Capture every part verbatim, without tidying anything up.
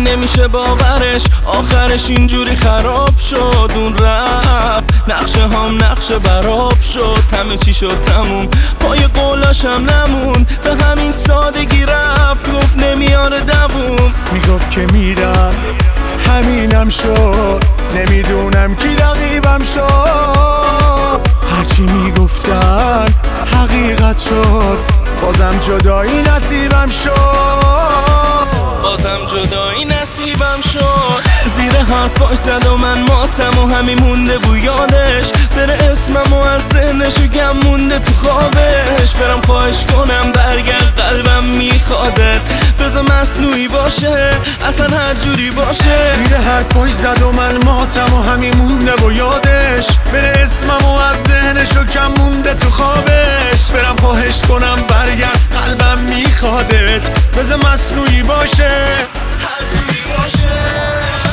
نمیشه باورش، آخرش اینجوری خراب شد. اون رفت نقشه هم نقشه براب شد، همه چی شد تموم، پای قولاشم نموند، به همین سادگی رفت، گفت نمیاره دووم. میگفت که میرم همینم شد، نمیدونم کی رقیبم شد. هرچی میگفتن حقیقت شد، بازم جدایی نصیبم شد، بازم جدایی نصیبم شد. زیر حرفاش زد و من ماتم و همین مونده بو یادش، بره اسمم و از ذهنش و گم مونده تو خوابش. برم خواهش کنم برگرد قلبم میخوادت، بذار مصنوعی باشه اصلا هر جوری باشه. زیر حرفاش زد و من ماتم و همین مونده بو یادش، بره اسمم و از ذهنش و کم مونده تو خوابش. برم خواهش کنم برگرد قلبم میخوادت، بذار مصنوعی باشه هر جوری باشه.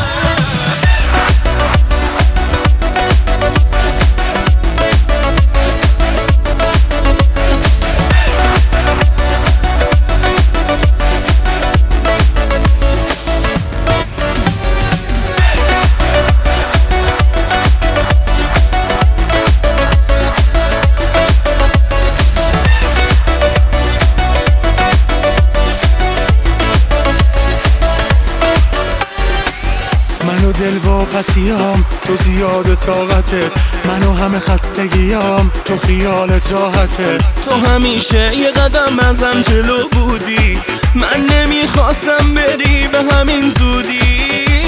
منو دل واپسیام تو زیاد طاقتت، منو همه خستگیام تو خیالت راحتت. تو همیشه یه قدم ازم جلو بودی، من نمیخواستم بری به همین زودی،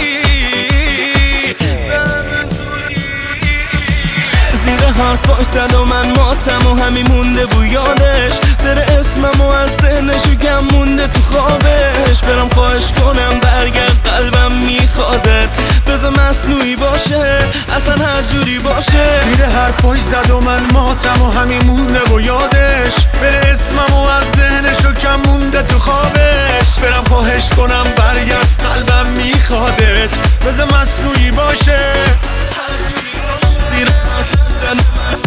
به همین زودی. زیر حرفاش زد و من ماتم و همین مونده بو یادش، بره اسمم و از ذهنش و گم مونده تو خوابش. برم خواهش کنم برگرد قلبم میخوادت، بذار مصنوعی باشه اصلا هر جوری باشه. زیر حرفاش زد و من ماتم و همین مونده بو یادش، بره اسمم و از ذهنش و کم مونده تو خوابش. برم خواهش کنم برگرد قلبم میخوادت، بذار مصنوعی باشه هر جوری باشه. زیر حرفاش زد و من